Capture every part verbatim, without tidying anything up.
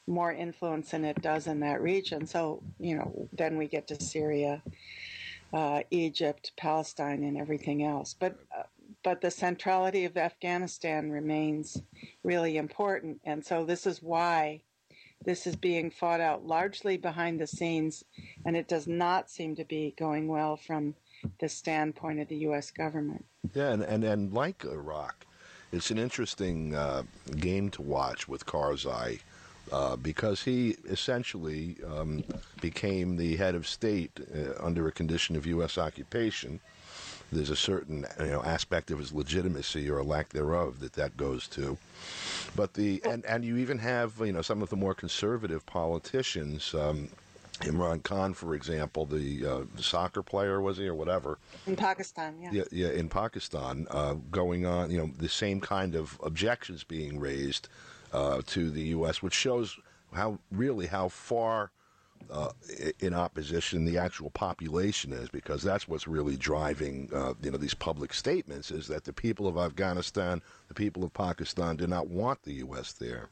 more influence than it does in that region. So, you know, then we get to Syria, uh, Egypt, Palestine, and everything else. But uh, but the centrality of Afghanistan remains really important, and so this is why this is being fought out largely behind the scenes, and it does not seem to be going well from the standpoint of the U S government. Yeah, and, and, and like Iraq, it's an interesting uh, game to watch with Karzai uh, because he essentially um, became the head of state uh, under a condition of U S occupation. There's a certain you know aspect of his legitimacy or lack thereof that that goes to, but the and, and you even have you know some of the more conservative politicians. Um, Imran Khan, for example, the, uh, the soccer player, was he, or whatever? In Pakistan, yeah. Yeah, yeah in Pakistan, uh, going on, you know, the same kind of objections being raised uh, to the U S, which shows how, really, how far uh, in opposition the actual population is, because that's what's really driving, uh, you know, these public statements, is that the people of Afghanistan, the people of Pakistan do not want the U S there.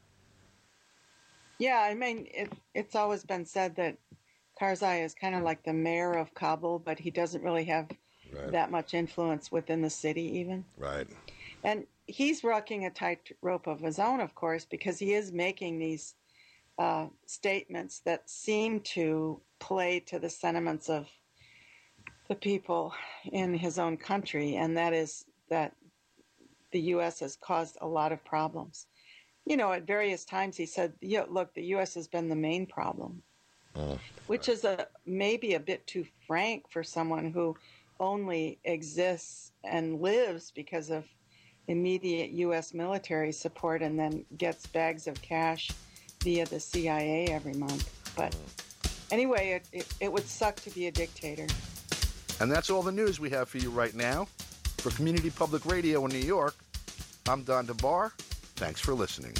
Yeah, I mean, it, it's always been said that Karzai is kind of like the mayor of Kabul, but he doesn't really have right. that much influence within the city even. Right. And he's walking a tightrope of his own, of course, because he is making these uh, statements that seem to play to the sentiments of the people in his own country, and that is that the U S has caused a lot of problems. You know, at various times he said, yeah, look, the U S has been the main problem, oh, which right. is a maybe a bit too frank for someone who only exists and lives because of immediate U S military support and then gets bags of cash via the C I A every month. But anyway, it, it, it would suck to be a dictator. And that's all the news we have for you right now. For Community Public Radio in New York, I'm Don DeBar. Thanks for listening.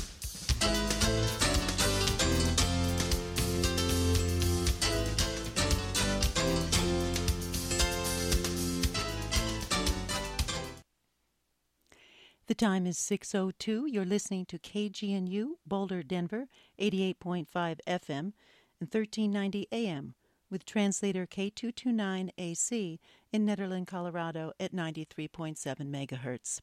The time is six oh two. You're listening to K G N U, Boulder, Denver, eighty-eight point five F M and thirteen ninety A M, with translator K two twenty-nine A C in Nederland, Colorado at ninety-three point seven megahertz.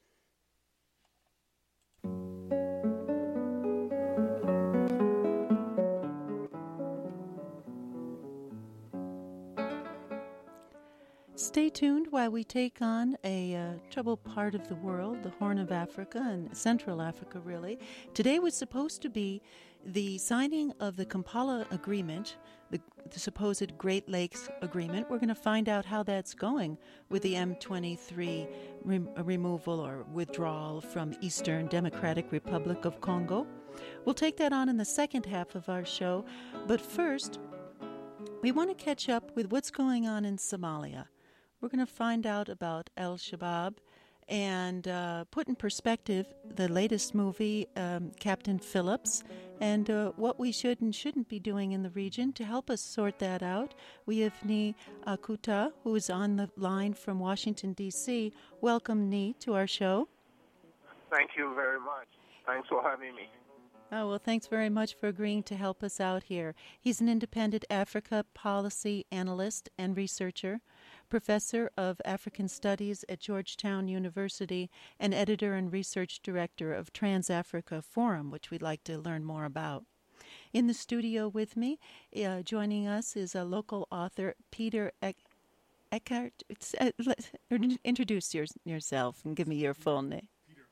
Stay tuned while we take on a uh, troubled part of the world, the Horn of Africa and Central Africa, really. Today was supposed to be the signing of the Kampala Agreement, the, the supposed Great Lakes Agreement. We're going to find out how that's going with the M twenty-three rem- removal or withdrawal from Eastern Democratic Republic of Congo. We'll take that on in the second half of our show. But first, we want to catch up with what's going on in Somalia. We're going to find out about Al-Shabaab and uh, put in perspective the latest movie, um, Captain Phillips, and uh, what we should and shouldn't be doing in the region. To help us sort that out, we have Nii Akuta, who is on the line from Washington, D C Welcome, Nii, to our show. Thank you very much. Thanks for having me. Oh, well, thanks very much for agreeing to help us out here. He's an independent Africa policy analyst and researcher, professor of African Studies at Georgetown University, and editor and research director of Trans-Africa Forum, which we'd like to learn more about. In the studio with me, uh, joining us is a local author, Peter Eck- Eckhart. Uh, introduce your, yourself and give me your full name.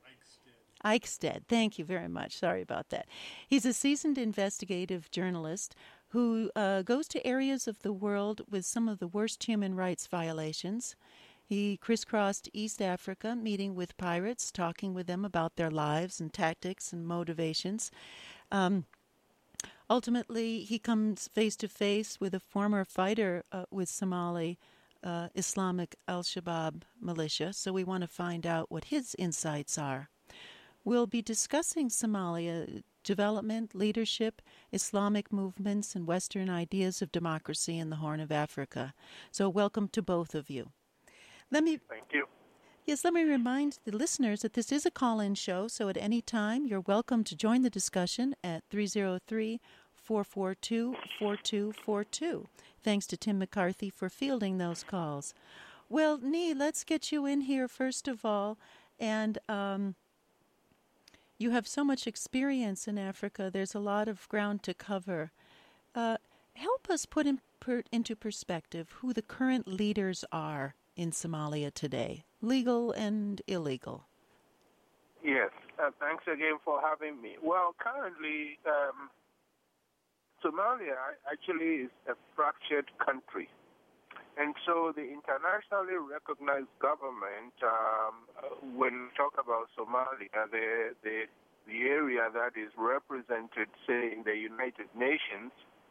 Eichstedt, thank you very much. Sorry about that. He's a seasoned investigative journalist who uh, goes to areas of the world with some of the worst human rights violations. He crisscrossed East Africa, meeting with pirates, talking with them about their lives and tactics and motivations. Um, ultimately, he comes face-to-face with a former fighter uh, with Somali uh, Islamic Al-Shabaab militia, so we want to find out what his insights are. We'll be discussing Somalia development, leadership, Islamic movements, and Western ideas of democracy in the Horn of Africa. So welcome to both of you. Let me Thank you. Yes, let me remind the listeners that this is a call-in show, so at any time you're welcome to join the discussion at three oh three, four four two, four two four two. Thanks to Tim McCarthy for fielding those calls. Well, Nee, let's get you in here first of all. And um, you have so much experience in Africa. There's a lot of ground to cover. Uh, help us put in per, into perspective who the current leaders are in Somalia today, legal and illegal. Yes, uh, thanks again for having me. Well, currently, um, Somalia actually is a fractured country. And so the internationally recognized government, um, when we talk about Somalia, the, the, the area that is represented, say, in the United Nations,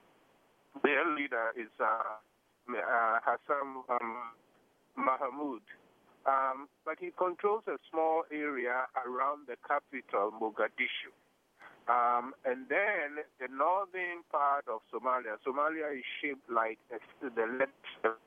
their leader is uh, uh, Hassan um, Mahmoud. Um, but he controls a small area around the capital, Mogadishu. Um, and then the northern part of Somalia, Somalia is shaped like a, the left.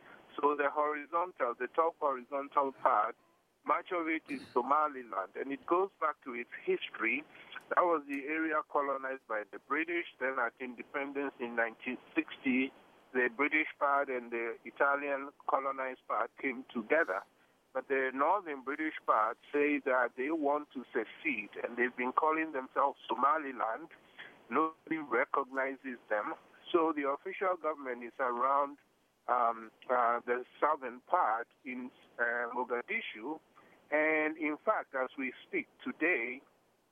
So the horizontal, the top horizontal part, much of it is Somaliland. And it goes back to its history. That was the area colonized by the British. Then at independence in nineteen sixty, the British part and the Italian colonized part came together. But the northern British part say that they want to secede, and they've been calling themselves Somaliland. Nobody recognizes them. So the official government is around um, uh, the southern part in uh, Mogadishu. And in fact, as we speak today,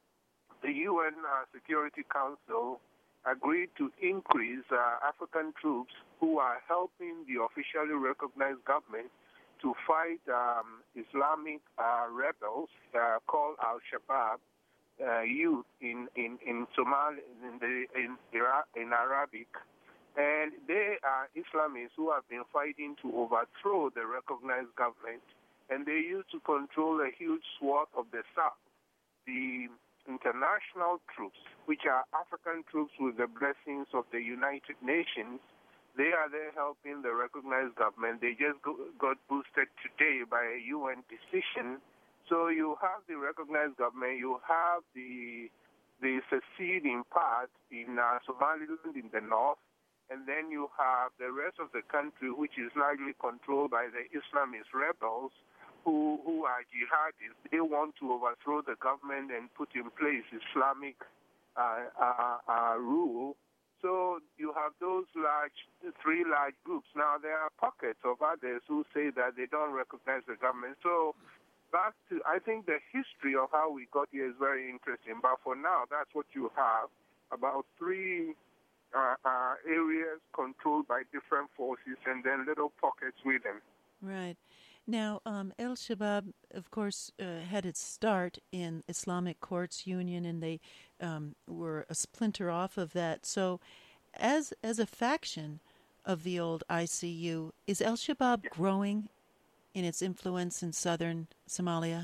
the U N uh, Security Council agreed to increase uh, African troops who are helping the officially recognized government to fight um, Islamic uh, rebels uh, called Al-Shabaab, uh, youth in in in Somali in the in Iraq, in Arabic, and they are Islamists who have been fighting to overthrow the recognized government, and they used to control a huge swath of the south. The international troops, which are African troops with the blessings of the United Nations, they are there helping the recognized government. They just go, got boosted today by a U N decision. So you have the recognized government, you have the the seceding part in uh, Somaliland in the north, and then you have the rest of the country, which is largely controlled by the Islamist rebels who, who are jihadis. They want to overthrow the government and put in place Islamic uh, uh, uh, rule. So you have those large, three large groups. Now, there are pockets of others who say that they don't recognize the government. So back to, I think the history of how we got here is very interesting. But for now, that's what you have, about three uh, uh, areas controlled by different forces and then little pockets with them. Right. Now, um, El-Shabaab, of course, uh, had its start in Islamic Courts Union, and they um, were a splinter off of that. So as as a faction of the old I C U, is El-Shabaab yeah. growing in its influence in southern Somalia?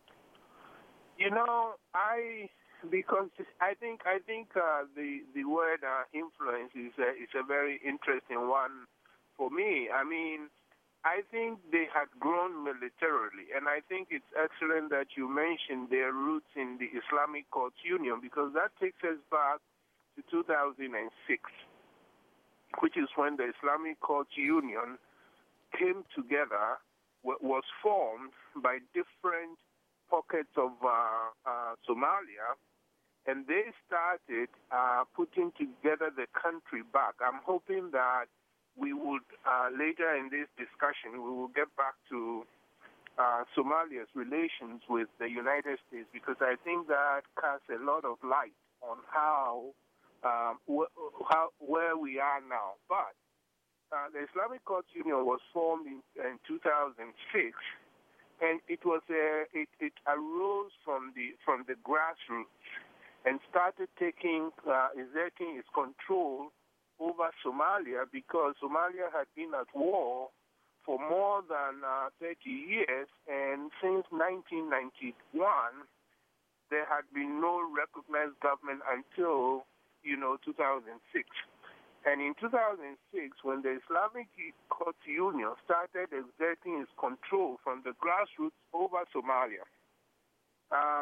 You know, I because I think I think uh, the the word uh, influence is a, is a very interesting one for me. I mean, I think they had grown militarily, and I think it's excellent that you mentioned their roots in the Islamic Courts Union, because that takes us back to two thousand six, which is when the Islamic Courts Union came together, was formed by different pockets of uh, uh, Somalia, and they started uh, putting together the country back. I'm hoping that we would, uh, later in this discussion, we will get back to uh, Somalia's relations with the United States, because I think that casts a lot of light on how, um, wh- how where we are now. But uh, the Islamic Courts Union was formed in, in two thousand six, and it was a, it, it arose from the from the grassroots and started taking uh, exerting its control over Somalia, because Somalia had been at war for more than uh, thirty years, and since nineteen ninety-one, there had been no recognized government until, you know, two thousand six. And in two thousand six, when the Islamic Courts Union started exerting its control from the grassroots over Somalia, um,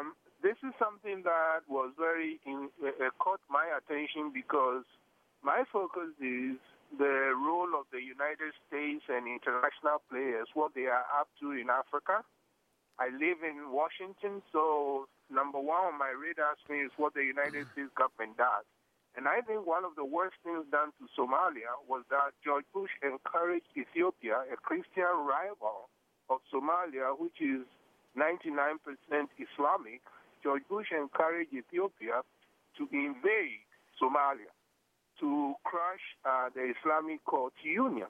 this is something that was very in, uh, caught my attention because my focus is the role of the United States and international players, what they are up to in Africa. I live in Washington, so number one on my radar screen is what the United States government does. And I think one of the worst things done to Somalia was that George Bush encouraged Ethiopia, a Christian rival of Somalia, which is ninety-nine percent Islamic. George Bush encouraged Ethiopia to invade Somalia, to crush uh, the Islamic Court Union.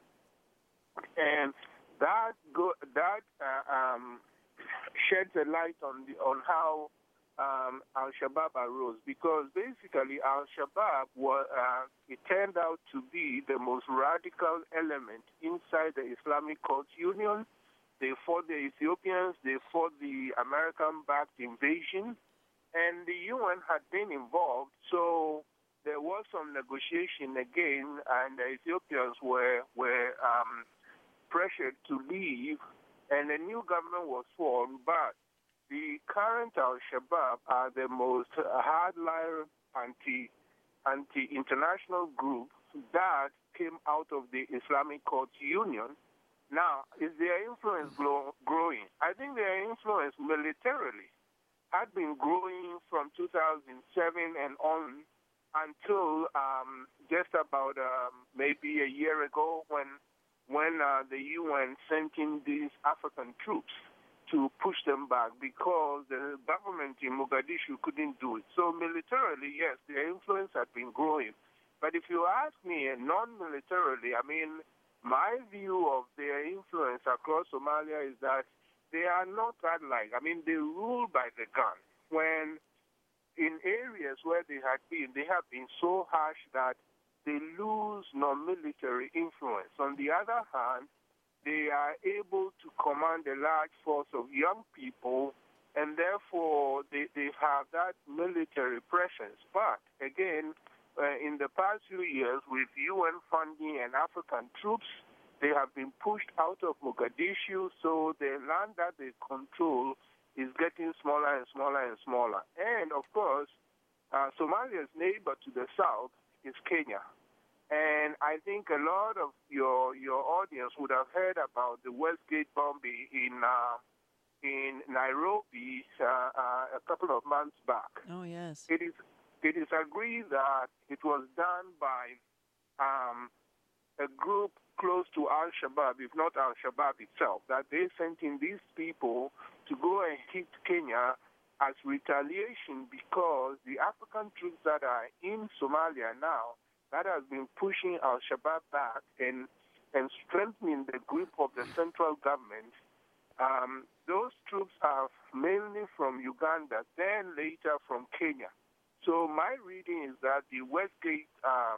And that go, that uh, um, sheds a light on the, on how um, Al-Shabaab arose, because basically Al-Shabaab was, uh, it turned out to be the most radical element inside the Islamic Court Union. They fought the Ethiopians, they fought the American-backed invasion, and the U N had been involved, so there was some negotiation again, and the Ethiopians were, were um, pressured to leave, and a new government was formed, but the current Al-Shabaab are the most hardline anti, anti-international group that came out of the Islamic Court Union. Now, is their influence grow, growing? I think their influence militarily had been growing from two thousand seven and on until um, just about um, maybe a year ago when when uh, the U N sent in these African troops to push them back because the government in Mogadishu couldn't do it. So militarily, yes, their influence had been growing. But if you ask me, non-militarily, I mean, my view of their influence across Somalia is that they are not that like, I mean, they rule by the gun. When in areas where they had been, they have been so harsh that they lose non-military influence. On the other hand, they are able to command a large force of young people, and therefore they, they have that military presence. But again, uh, in the past few years, with U N funding and African troops, they have been pushed out of Mogadishu, so the land that they control is getting smaller and smaller and smaller. And, of course, uh, Somalia's neighbor to the south is Kenya. And I think a lot of your your audience would have heard about the Westgate bombing in uh, in Nairobi uh, uh, a couple of months back. Oh, yes. It is it is agreed that it was done by um, a group close to Al-Shabaab, if not Al-Shabaab itself, that they sent in these people to go and hit Kenya as retaliation because the African troops that are in Somalia now, that has been pushing Al-Shabaab back and, and strengthening the grip of the central government. Um, those troops are mainly from Uganda, then later from Kenya. So my reading is that the Westgate um,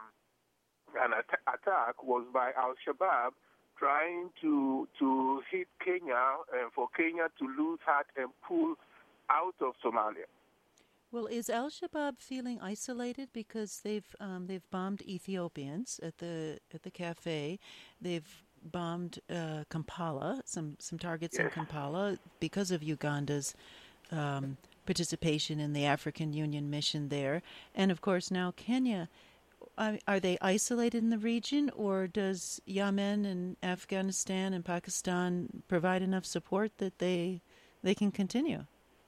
an at- attack was by Al-Shabaab trying to to hit Kenya and for Kenya to lose heart and pull out of Somalia. Well, is Al-Shabaab feeling isolated because they've um, they've bombed Ethiopians at the at the cafe, they've bombed uh, Kampala, some some targets yes. in Kampala because of Uganda's um, participation in the African Union mission there, and of course now Kenya. Are, are they isolated in the region, or does Yemen and Afghanistan and Pakistan provide enough support that they they can continue?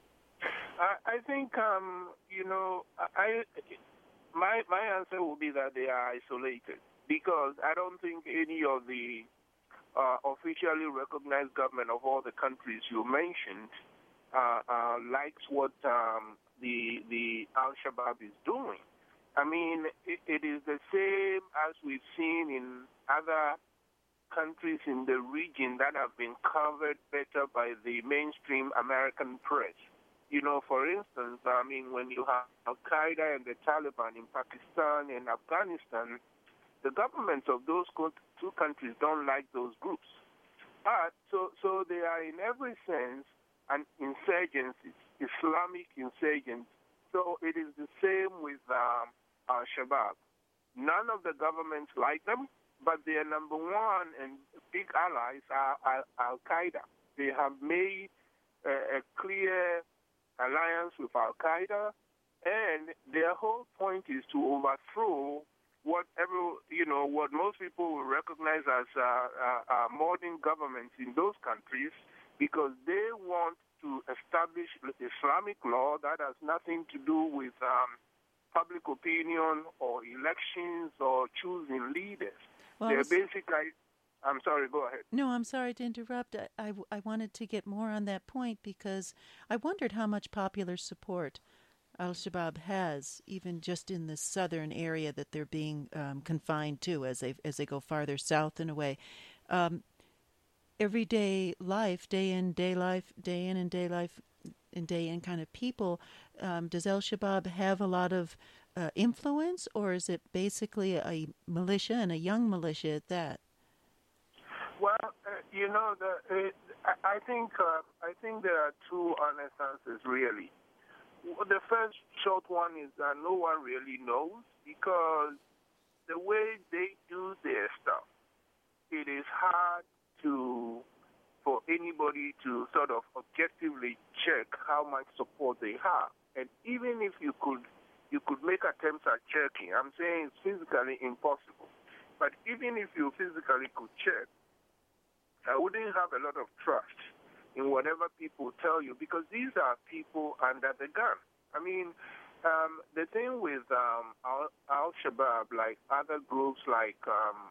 I, I think um, you know, I my my answer will be that they are isolated because I don't think any of the uh, officially recognized government of all the countries you mentioned uh, uh, likes what um, the the Al-Shabaab is doing. I mean, it, it is the same as we've seen in other countries in the region that have been covered better by the mainstream American press. You know, for instance, I mean, when you have Al-Qaeda and the Taliban in Pakistan and Afghanistan, the governments of those two countries don't like those groups. But so, so they are in every sense an insurgency, Islamic insurgency. So it is the same with um, Al-Shabaab. None of the governments like them, but their number one and big allies are Al- Al-Qaeda. They have made a, a clear alliance with Al-Qaeda, and their whole point is to overthrow whatever, you know, what most people will recognize as uh, uh, uh, modern governments in those countries, because they want to establish Islamic law that has nothing to do with um, public opinion or elections or choosing leaders. Well, They're was... basically, I'm sorry, go ahead. No, I'm sorry to interrupt. I, I, I wanted to get more on that point because I wondered how much popular support Al-Shabaab has, even just in the southern area that they're being um, confined to as they as they go farther south and away. Um, everyday life, day in, day life, day in and day life, and day in kind of people. Um, does Al-Shabaab have a lot of uh, influence, or is it basically a militia and a young militia at that? Well, uh, you know, the, it, I, I think uh, I think there are two honest answers, really. The first short one is that no one really knows, because the way they do their stuff, it is hard to for anybody to sort of objectively check how much support they have. And even if you could you could make attempts at checking, I'm saying it's physically impossible. But even if you physically could check, I wouldn't have a lot of trust in whatever people tell you, because these are people under the gun. I mean, um, the thing with um, Al- Al-Shabaab, like other groups like um,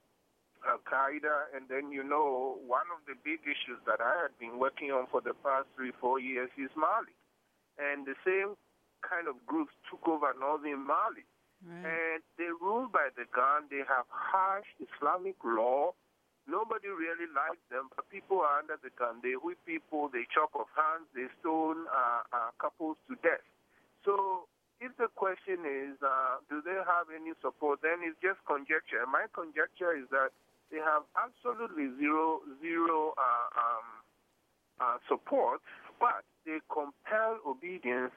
Al-Qaeda, and then, you know, one of the big issues that I had been working on for the past three, four years is Mali. And the same kind of groups took over northern Mali. Right. And they rule by the gun. They have harsh Islamic law. Nobody really likes them, but people are under the gun. They whip people, they chop off hands, they stone uh, uh, couples to death. So if the question is, uh, do they have any support, then it's just conjecture. And my conjecture is that they have absolutely zero, zero uh, um, uh, support, but they compel obedience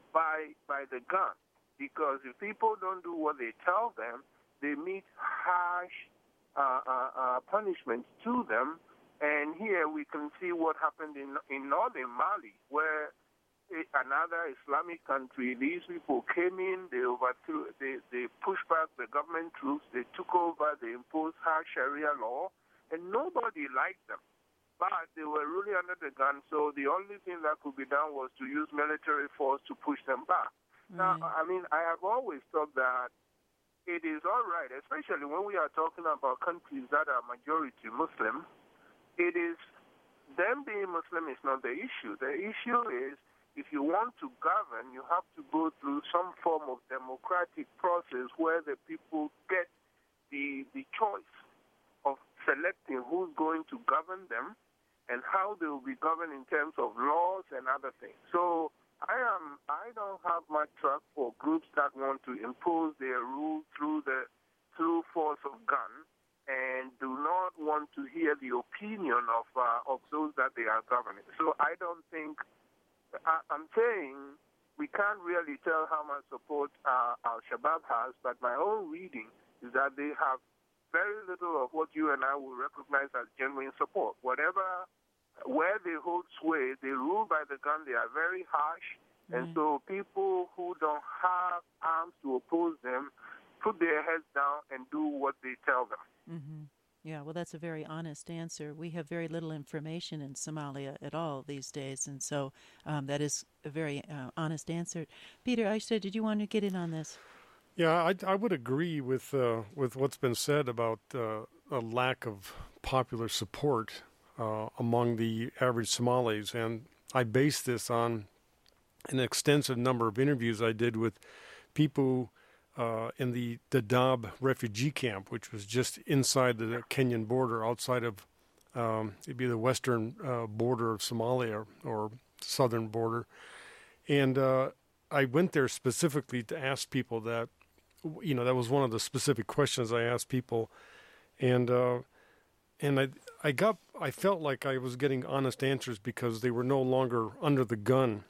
by by the gun. Because if people don't do what they tell them, they meet harsh Uh, uh, uh, punishments to them. And here we can see what happened in in northern Mali, where a, another Islamic country, these people came in, they overthrew, they, they pushed back the government troops, they took over, they imposed harsh Sharia law, and nobody liked them. But they were really under the gun, so the only thing that could be done was to use military force to push them back. Right. Now, I mean, I have always thought that it is all right, especially when we are talking about countries that are majority Muslim. It is them being Muslim is not the issue. The issue is if you want to govern, you have to go through some form of democratic process where the people get the the choice of selecting who's going to govern them and how they will be governed in terms of laws and other things. So I am. I don't have much trust for groups that want to impose their rule through the through force of gun, and do not want to hear the opinion of uh, of those that they are governing. So I don't think. I, I'm saying we can't really tell how much support uh, Al-Shabaab has, but my own reading is that they have very little of what you and I will recognize as genuine support. Whatever. Where they hold sway, they rule by the gun, they are very harsh, mm-hmm. and so people who don't have arms to oppose them put their heads down and do what they tell them. Mm-hmm. Yeah, well, that's a very honest answer. We have very little information in Somalia at all these days, and so um, that is a very uh, honest answer. Peter, I said, did you want to get in on this? Yeah, I, I would agree with uh, with what's been said about uh, a lack of popular support Uh, among the average Somalis, and I base this on an extensive number of interviews I did with people uh, in the Dadaab refugee camp, which was just inside the Kenyan border, outside of um, it'd be the western uh, border of Somalia or southern border, and uh, I went there specifically to ask people that, you know, that was one of the specific questions I asked people, and uh, and I. I got. I felt like I was getting honest answers because they were no longer under the gun,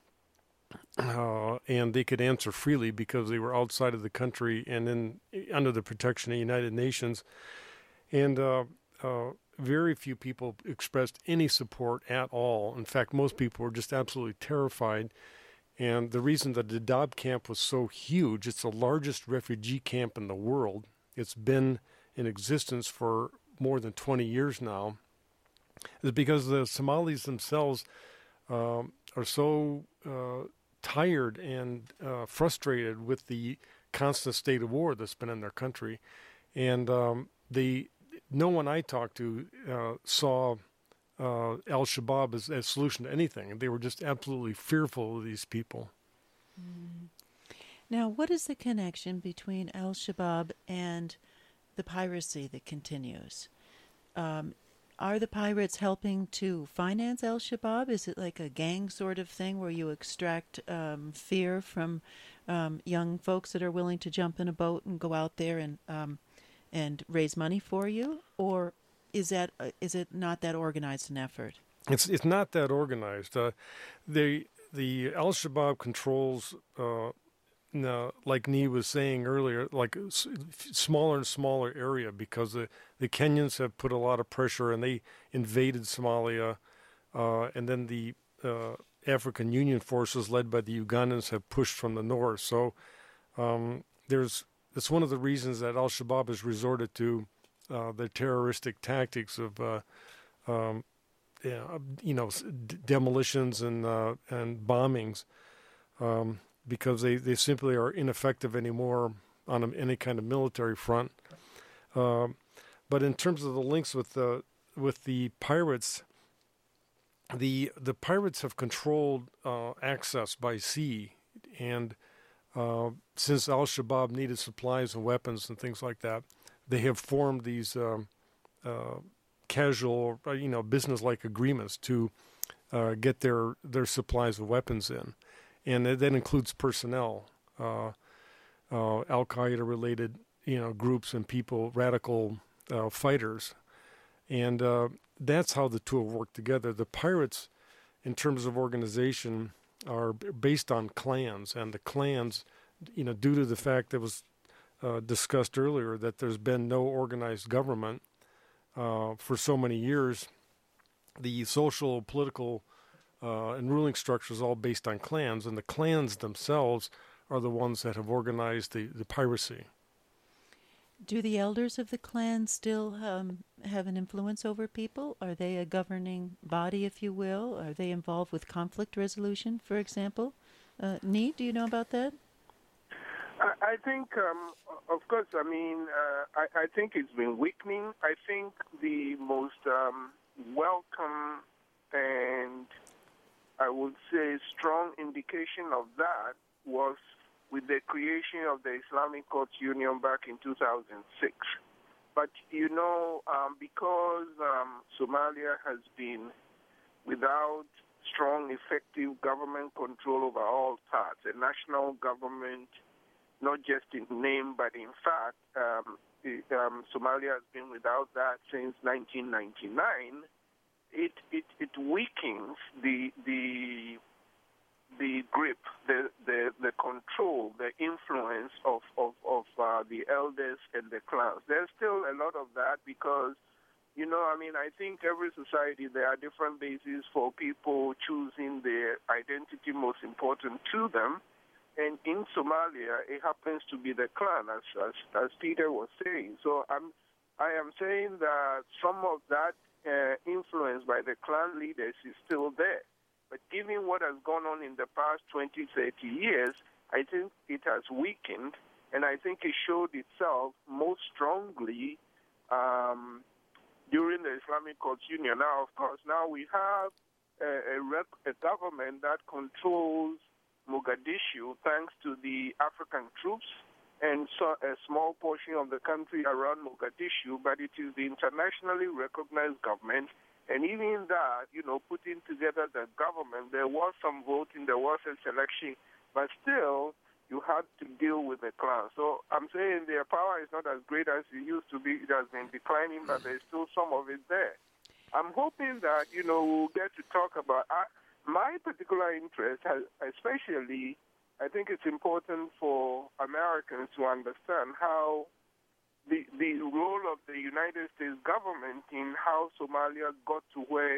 uh, and they could answer freely because they were outside of the country and in under the protection of the United Nations. And uh, uh, very few people expressed any support at all. In fact, most people were just absolutely terrified. And the reason that the Dadaab camp was so huge, it's the largest refugee camp in the world. It's been in existence for more than twenty years now, is because the Somalis themselves um, are so uh, tired and uh, frustrated with the constant state of war that's been in their country. And um, the no one I talked to uh, saw uh, al-Shabaab as a solution to anything. They were just absolutely fearful of these people. Mm. Now, what is the connection between al-Shabaab and the piracy that continues? Um, are the pirates helping to finance al-Shabaab? Is it like a gang sort of thing where you extract um, fear from um, young folks that are willing to jump in a boat and go out there and um, and raise money for you? Or is that uh, is it not that organized an effort? It's it's not that organized. Uh, the the al-Shabaab controls. Uh, No, like Nee was saying earlier, like s- smaller and smaller area because the, the Kenyans have put a lot of pressure and they invaded Somalia, uh, and then the uh, African Union forces led by the Ugandans have pushed from the north. So um, there's that's one of the reasons that al-Shabaab has resorted to uh, the terroristic tactics of uh, um, yeah, you know d- demolitions and uh, and bombings. Um, because they, they simply are ineffective anymore on a, any kind of military front. Um, but in terms of the links with the with the pirates, the the pirates have controlled uh, access by sea, and uh, since al-Shabaab needed supplies and weapons and things like that, they have formed these um, uh, casual, you know, business-like agreements to uh, get their their supplies of weapons in. And that includes personnel, uh, uh, Al-Qaeda-related, you know, groups and people, radical uh, fighters, and uh, that's how the two have worked together. The pirates, in terms of organization, are based on clans, and the clans, you know, due to the fact that was uh, discussed earlier that there's been no organized government uh, for so many years, the social, political Uh, and ruling structures all based on clans, and the clans themselves are the ones that have organized the, the piracy. Do the elders of the clan still um, have an influence over people? Are they a governing body, if you will? Are they involved with conflict resolution, for example? Uh, Nee, do you know about that? I, I think, um, of course, I mean, uh, I, I think it's been weakening. I think the most um, welcome and I would say strong indication of that was with the creation of the Islamic Courts Union back in two thousand six. But, you know, um, because um, Somalia has been without strong, effective government control over all parts, a national government, not just in name, but in fact, um, it, um, Somalia has been without that since nineteen ninety-nine. It, it it weakens the the the grip, the the, the control, the influence of of, of uh, the elders and the clans. There's still a lot of that because, you know, I mean, I think every society there are different bases for people choosing their identity most important to them, and in Somalia it happens to be the clan, as as, as Peter was saying. So I'm I am saying that some of that Uh, influence by the clan leaders is still there. But given what has gone on in the past twenty, thirty years, I think it has weakened, and I think it showed itself most strongly um, during the Islamic Courts Union. Now, of course, now we have a, a, rep- a government that controls Mogadishu thanks to the African troops, and so a small portion of the country around Mogadishu, but it is the internationally recognized government. And even that, you know, putting together the government, there was some voting, there was a selection, but still you had to deal with the clan. So I'm saying their power is not as great as it used to be. It has been declining, but there's still some of it there. I'm hoping that, you know, we'll get to talk about uh, my particular interest, has, especially I think it's important for Americans to understand how the the role of the United States government in how Somalia got to where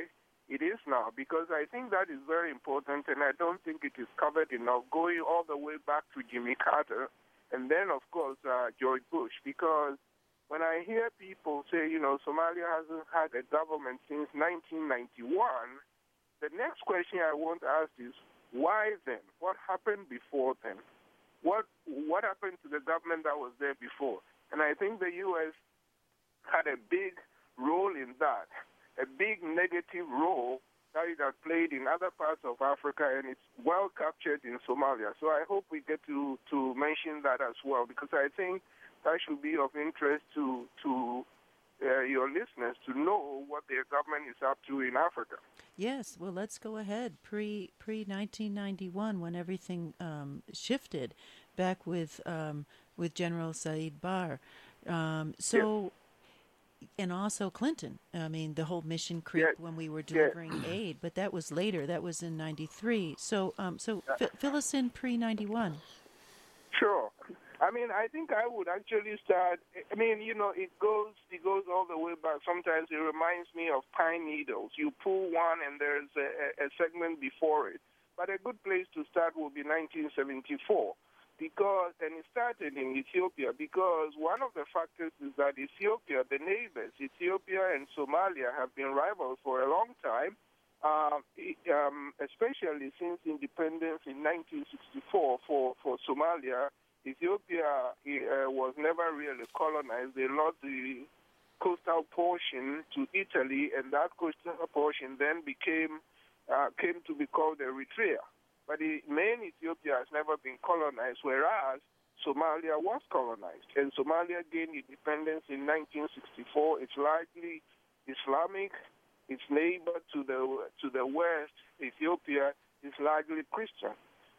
it is now, because I think that is very important, and I don't think it is covered enough, going all the way back to Jimmy Carter, and then, of course, uh, George Bush, because when I hear people say, you know, Somalia hasn't had a government since nineteen ninety-one, the next question I want to ask is, why then? What happened before then? What what happened to the government that was there before? And I think the U S had a big role in that, a big negative role that it has played in other parts of Africa, and it's well captured in Somalia. So I hope we get to, to mention that as well, because I think that should be of interest to to uh, your listeners to know what their government is up to in Africa. Yes, well, let's go ahead. Pre pre nineteen ninety-one, when everything um, shifted, back with um, with General Said Barre. Um, so, yes. And also Clinton. I mean, the whole Mission Creek yes. when we were yes. delivering aid, but that was later. That was in ninety-three. So, um, so f- fill us in pre ninety-one. Sure. I mean, I think I would actually start. I mean, you know, it goes it goes all the way back. Sometimes it reminds me of pine needles. You pull one, and there's a, a segment before it. But a good place to start would be nineteen seventy-four, because and it started in Ethiopia. Because one of the factors is that Ethiopia, the neighbors, Ethiopia and Somalia, have been rivals for a long time. Uh, um, especially since independence in nineteen sixty-four for for Somalia. Ethiopia uh, was never really colonized. They lost the coastal portion to Italy, and that coastal portion then became uh, came to be called Eritrea. But the main Ethiopia has never been colonized, whereas Somalia was colonized. And Somalia gained independence in nineteen sixty-four. It's largely Islamic. Its neighbor to the to the west, Ethiopia, is largely Christian.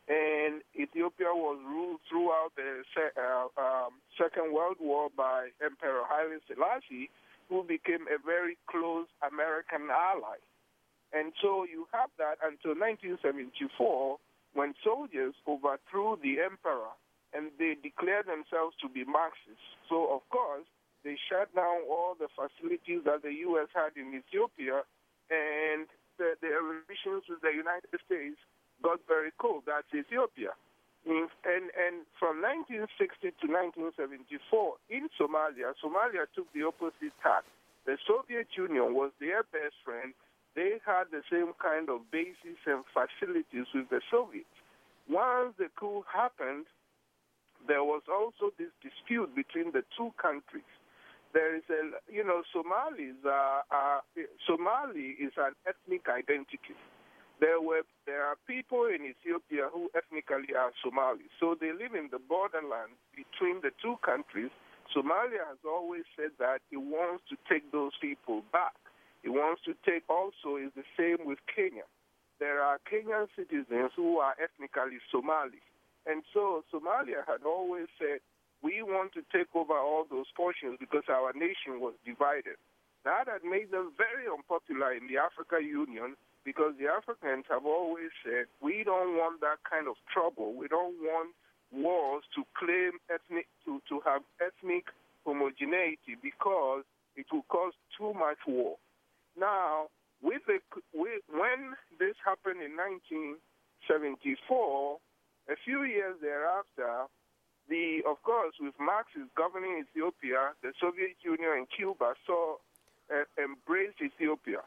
And Ethiopia was ruled throughout the uh, um, Second World War by Emperor Haile Selassie, who became a very close American ally. And so you have that until nineteen seventy-four, when soldiers overthrew the emperor, and they declared themselves to be Marxists. So, of course, they shut down all the facilities that the U S had in Ethiopia, and the, the relations with the United States got very cold. That's Ethiopia. And, and from nineteen sixty to nineteen seventy-four, in Somalia, Somalia took the opposite tack. The Soviet Union was their best friend. They had the same kind of bases and facilities with the Soviets. Once the coup happened, there was also this dispute between the two countries. There is a, you know, Somalis are, are, Somali is an ethnic identity. There were there are people in Ethiopia who ethnically are Somali, so they live in the borderland between the two countries. Somalia has always said that it wants to take those people back. It wants to take also is the same with Kenya. There are Kenyan citizens who are ethnically Somali, and so Somalia had always said we want to take over all those portions because our nation was divided. That had made them very unpopular in the African Union, because the Africans have always said, we don't want that kind of trouble. We don't want wars to claim ethnic, to, to have ethnic homogeneity, because it will cause too much war. Now, with the, with, when this happened in nineteen seventy-four, a few years thereafter, the of course, with Marxist governing Ethiopia, the Soviet Union and Cuba saw uh, embraced Ethiopia.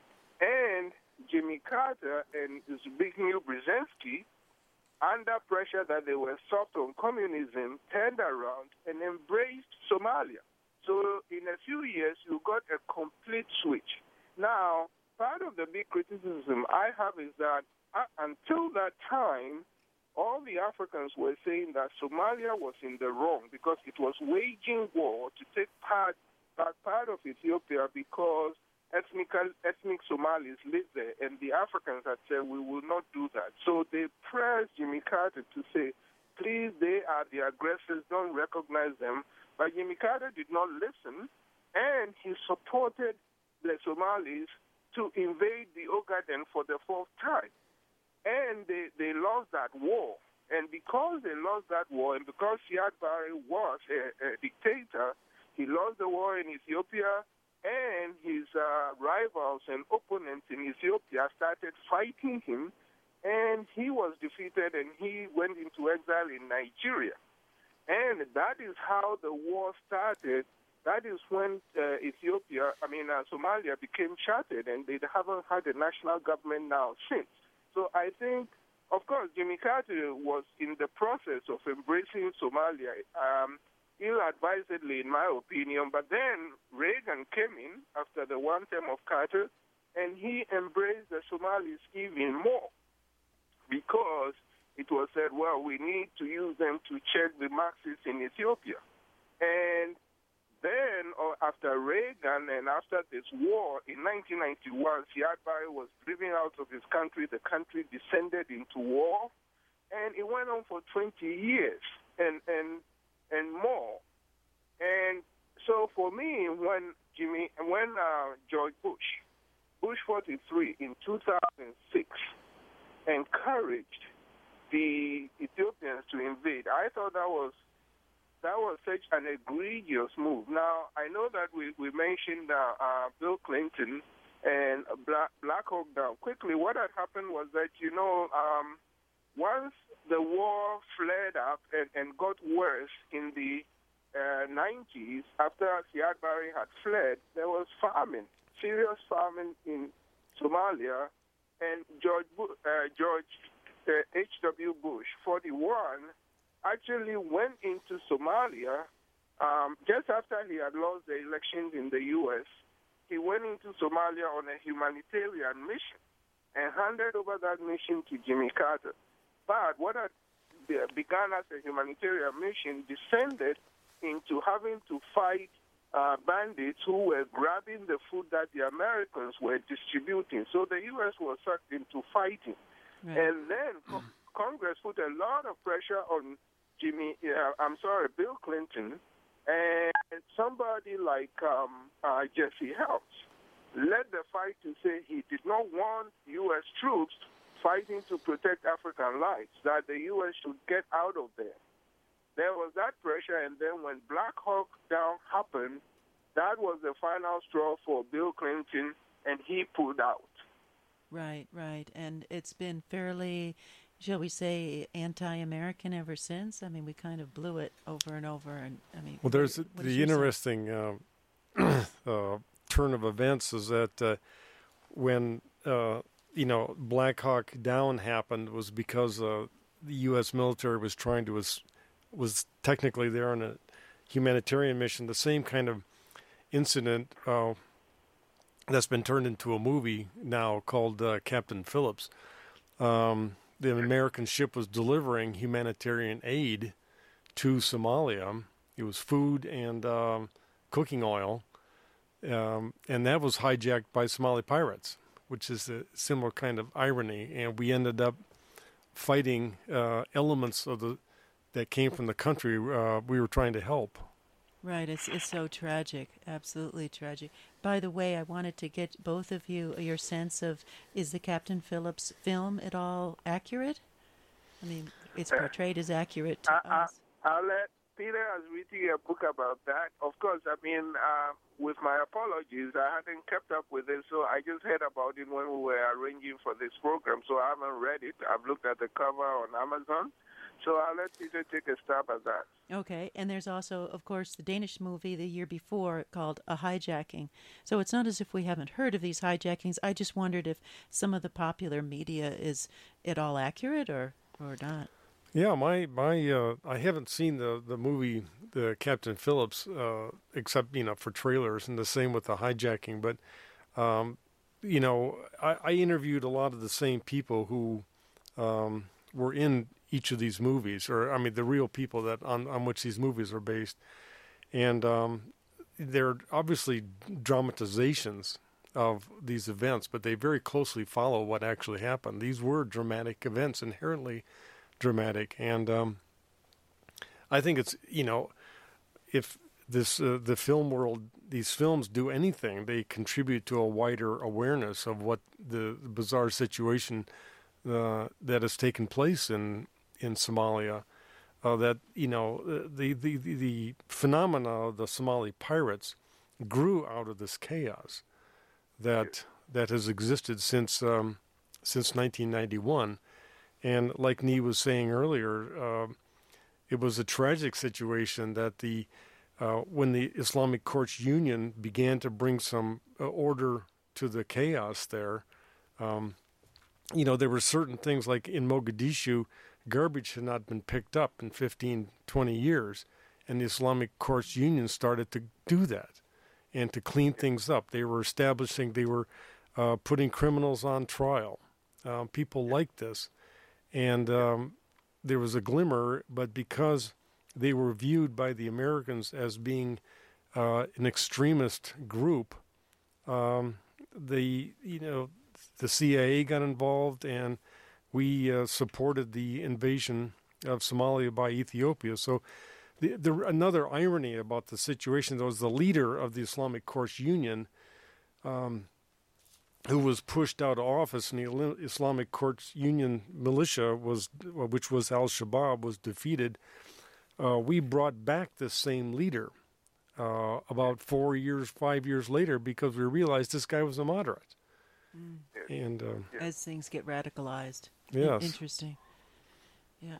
And Jimmy Carter and Zbigniew Brzezinski, under pressure that they were soft on communism, turned around and embraced Somalia. So in a few years, you got a complete switch. Now, part of the big criticism I have is that uh, until that time, all the Africans were saying that Somalia was in the wrong because it was waging war to take part, back part of Ethiopia because Ethnic, ethnic Somalis live there, and the Africans had said, we will not do that. So they pressed Jimmy Carter to say, please, they are the aggressors, don't recognize them. But Jimmy Carter did not listen, and he supported the Somalis to invade the Ogaden for the fourth time. And they, they lost that war. And because they lost that war, and because Siad Barre was a, a dictator, he lost the war in Ethiopia, and his uh, rivals and opponents in Ethiopia started fighting him, and he was defeated, and he went into exile in Nigeria. And that is how the war started. That is when uh, Ethiopia, I mean, uh, Somalia became chartered, and they haven't had a national government now since. So I think, of course, Jimmy Carter was in the process of embracing Somalia, um, ill-advisedly, in my opinion, but then Reagan came in after the one term of Carter, and he embraced the Somalis even more because it was said, well, we need to use them to check the Marxists in Ethiopia. And then, or after Reagan and after this war in nineteen ninety-one, Siad Barre was driven out of his country. The country descended into war, and it went on for twenty years and and and more. And so, for me, when Jimmy, when uh, George Bush, Bush forty-three in two thousand six, encouraged the Ethiopians to invade, I thought that was that was such an egregious move. Now, I know that we, we mentioned uh, uh, Bill Clinton and Black, Black Hawk Down. Quickly, what had happened was that, you know, um, once the war flared up and, and got worse in the uh, nineties, after Siad Barre had fled, there was famine, serious famine in Somalia, and George, uh, George uh, H W Bush, forty-one, actually went into Somalia um, just after he had lost the elections in the U S He went into Somalia on a humanitarian mission and handed over that mission to Jimmy Carter. But what had begun as a humanitarian mission descended into having to fight uh, bandits who were grabbing the food that the Americans were distributing. So the U S was sucked into fighting. Right. And then co- Congress put a lot of pressure on Jimmy, uh, I'm sorry, Bill Clinton, and somebody like um, uh, Jesse Helms led the fight to say he did not want U S troops fighting to protect African lives, that the U S should get out of there. There was that pressure, and then when Black Hawk Down happened, that was the final straw for Bill Clinton, and he pulled out. Right, right. And it's been fairly, shall we say, anti-American ever since? I mean, we kind of blew it over and over. And I mean, well, there's what, what the interesting uh, uh, turn of events is that uh, when uh, you know Black Hawk Down happened was because uh, the U S military was trying to was was technically there on a humanitarian mission. The same kind of incident uh, that's been turned into a movie now called uh, Captain Phillips. Um, the American ship was delivering humanitarian aid to Somalia. It was food and um, cooking oil, um, and that was hijacked by Somali pirates, which is a similar kind of irony. And we ended up fighting uh, elements of the that came from the country uh, we were trying to help. Right, it's it's so tragic, absolutely tragic. By the way, I wanted to get both of you your sense of, is the Captain Phillips film at all accurate? I mean, it's portrayed as accurate to I, us. I, I'll let Peter has written a book about that. Of course, I mean, uh, with my apologies, I hadn't kept up with it, so I just heard about it when we were arranging for this program, so I haven't read it. I've looked at the cover on Amazon. So I'll let Peter take a stab at that. Okay, and there's also, of course, the Danish movie the year before called A Hijacking. So it's not as if we haven't heard of these hijackings. I just wondered if some of the popular media is at all accurate or, or not. Yeah, my my uh, I haven't seen the, the movie the Captain Phillips uh, except you know for trailers, and the same with the hijacking. But um, you know, I, I interviewed a lot of the same people who um, were in each of these movies, or I mean, the real people that on, on which these movies are based, and um, they're obviously dramatizations of these events, but they very closely follow what actually happened. These were dramatic events, inherently dramatic, and um, I think it's you know, if this uh, the film world, these films do anything, they contribute to a wider awareness of what the, the bizarre situation uh, that has taken place in. in Somalia, uh, that, you know, the, the, the, the phenomena of the Somali pirates grew out of this chaos that that has existed since um, since nineteen ninety-one. And like Nee was saying earlier, uh, it was a tragic situation that the uh, when the Islamic Courts Union began to bring some uh, order to the chaos there. Um, you know, there were certain things like in Mogadishu, garbage had not been picked up in fifteen, twenty years, and the Islamic Courts Union started to do that and to clean things up. They were establishing, they were uh, putting criminals on trial. Uh, people liked this. And um, there was a glimmer, but because they were viewed by the Americans as being uh, an extremist group, um, the you know the C I A got involved, and we uh, supported the invasion of Somalia by Ethiopia. So the, the another irony about the situation, though, is the leader of the Islamic Courts Union, um, who was pushed out of office, and the Islamic Courts Union militia, was, which was Al-Shabaab, was defeated. Uh, we brought back this same leader uh, about four years, five years later, because we realized this guy was a moderate. Mm. And uh, as things get radicalized. Yes. Interesting. Yeah.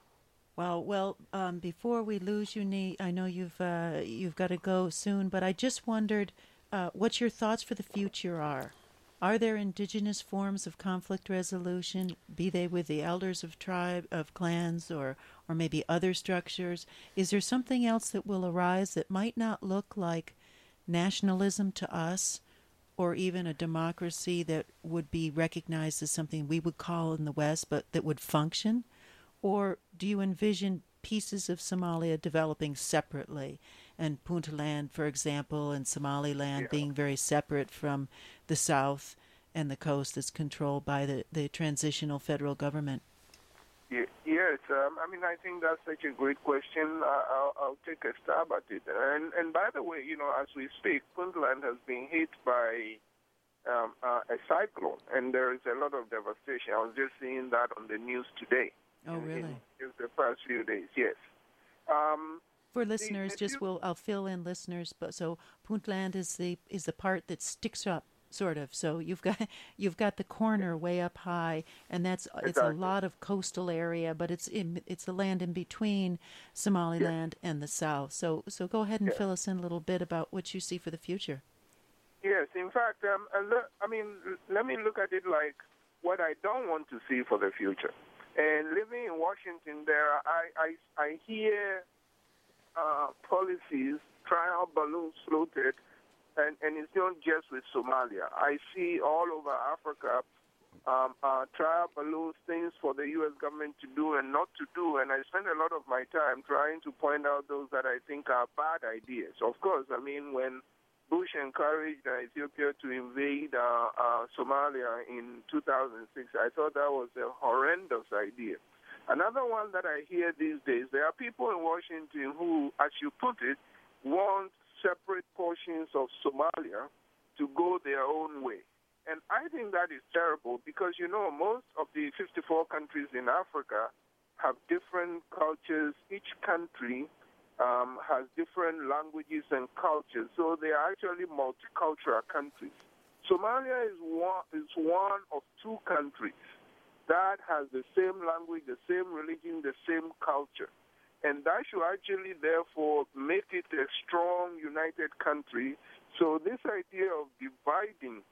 Well, well. Um, before we lose you, Nee, I know you've uh, you've got to go soon, but I just wondered uh, what your thoughts for the future are. Are there indigenous forms of conflict resolution, be they with the elders of tribe, of clans, or, or maybe other structures? Is there something else that will arise that might not look like nationalism to us, or even a democracy that would be recognized as something we would call in the West, but that would function? Or do you envision pieces of Somalia developing separately, and Puntland, for example, and Somaliland yeah. being very separate from the south and the coast that's controlled by the, the transitional federal government? Yeah, yes, um, I mean, I think that's such a great question. Uh, I'll, I'll take a stab at it. And, and by the way, you know, as we speak, Puntland has been hit by um, uh, a cyclone, and there is a lot of devastation. I was just seeing that on the news today. Oh, really? In, in the past few days, yes. Um, For listeners, the, just will I'll fill in listeners. But so Puntland is the is the part that sticks up, sort of. So you've got you've got the corner way up high, and that's it's exactly. a lot of coastal area, but it's in, it's the land in between Somaliland yes. and the south. So so go ahead and yes. fill us in a little bit about what you see for the future. Yes, in fact, um, I mean, let me look at it like what I don't want to see for the future. And living in Washington, there I I, I hear uh, policies, trial balloons floated, and, and it's not just with Somalia. I see all over Africa um, uh, trial balloons, things for the U S government to do and not to do, and I spend a lot of my time trying to point out those that I think are bad ideas. Of course, I mean, when Bush encouraged uh, Ethiopia to invade uh, uh, Somalia in two thousand six, I thought that was a horrendous idea. Another one that I hear these days, there are people in Washington who, as you put it, want separate portions of Somalia to go their own way. And I think that is terrible because, you know, most of the fifty-four countries in Africa have different cultures. Each country Um, has different languages and cultures, so they are actually multicultural countries. Somalia is one, is one of two countries that has the same language, the same religion, the same culture. And that should actually, therefore, make it a strong, united country. So this idea of dividing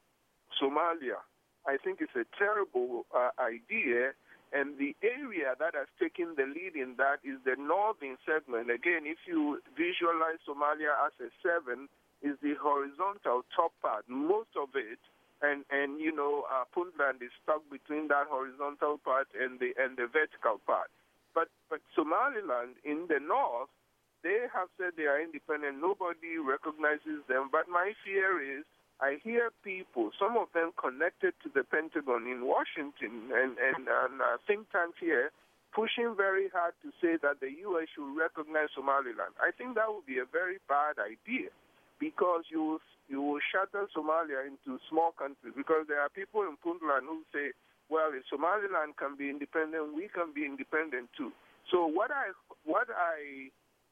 Somalia, I think, is a terrible uh, idea. And the area that has taken the lead in that is the northern segment. Again, if you visualize Somalia as a seven, is the horizontal top part, most of it, and, and you know, uh, Puntland is stuck between that horizontal part and the and the vertical part. But but Somaliland in the north, they have said they are independent. Nobody recognizes them. But my fear is, I hear people, some of them connected to the Pentagon in Washington and, and, and uh, think tanks here, pushing very hard to say that the U S should recognize Somaliland. I think that would be a very bad idea because you will, you will shatter Somalia into small countries, because there are people in Puntland who say, well, if Somaliland can be independent, we can be independent too. So what I what I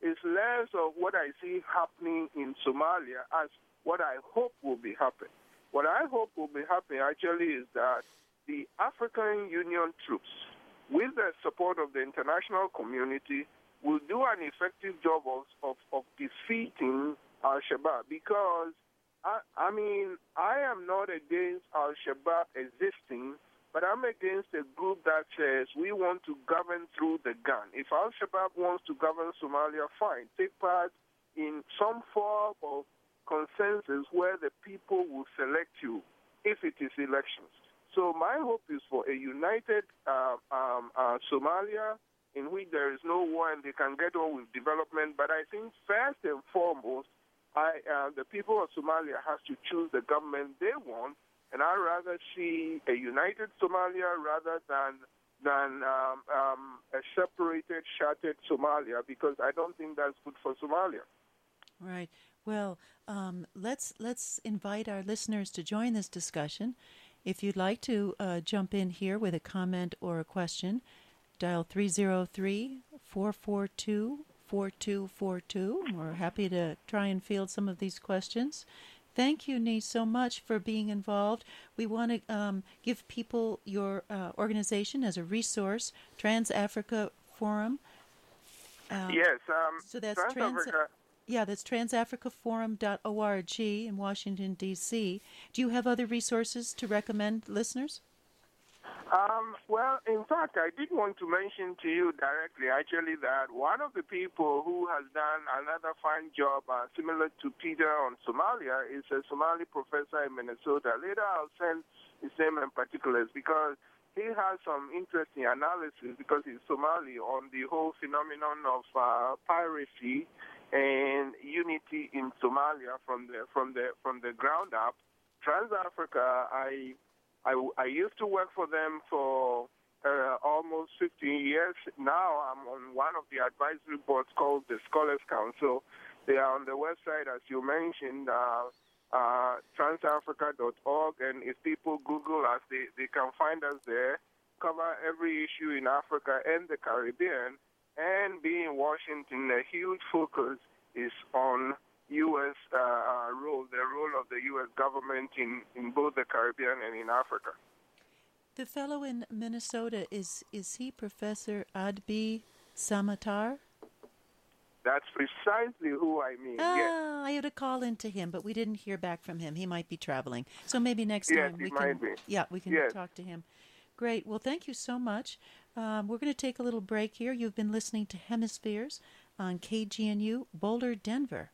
is less of what I see happening in Somalia as what I hope will be happening. What I hope will be happening actually is that the African Union troops, with the support of the international community, will do an effective job of, of, of defeating Al-Shabaab, because, I, I mean, I am not against Al-Shabaab existing, but I'm against a group that says we want to govern through the gun. If Al-Shabaab wants to govern Somalia, fine. Take part in some form of consensus where the people will select you if it is elections. So my hope is for a united uh, um, uh, Somalia in which there is no war and they can get on with development. But I think first and foremost, I, uh, the people of Somalia have to choose the government they want, and I'd rather see a united Somalia rather than than um, um, a separated, shattered Somalia, because I don't think that's good for Somalia. Right. Well, um, let's let's invite our listeners to join this discussion. If you'd like to uh, jump in here with a comment or a question, dial three oh three, four four two, four two four two. We're happy to try and field some of these questions. Thank you, Nee, so much for being involved. We want to um, give people your uh, organization as a resource, Trans-Africa Forum. Um, yes. Um, so that's Trans-Africa. Trans- yeah, that's trans africa forum dot org in Washington, D C. Do you have other resources to recommend listeners? Um, well, in fact, I did want to mention to you directly, actually, that one of the people who has done another fine job, uh, similar to Peter on Somalia, is a Somali professor in Minnesota. Later, I'll send his name and particulars, because he has some interesting analysis, because he's Somali, on the whole phenomenon of uh, piracy and unity in Somalia from the from the from the ground up. Trans-Africa, I. I, I used to work for them for uh, almost fifteen years. Now I'm on one of the advisory boards called the Scholars Council. They are on the website, as you mentioned, uh, uh, trans africa dot org, and if people Google us, they, they can find us there, cover every issue in Africa and the Caribbean, and being in Washington, a huge focus is on U S Uh, role, the role of the U S government in, in both the Caribbean and in Africa. The fellow in Minnesota, is is he Professor Adbi Samatar? That's precisely who I mean. Ah, yes. I had a call into him, but we didn't hear back from him. He might be traveling, so maybe next yes, time he we might can. Be. Yeah, we can yes. talk to him. Great. Well, thank you so much. Um, we're going to take a little break here. You've been listening to Hemispheres on K G N U Boulder, Denver.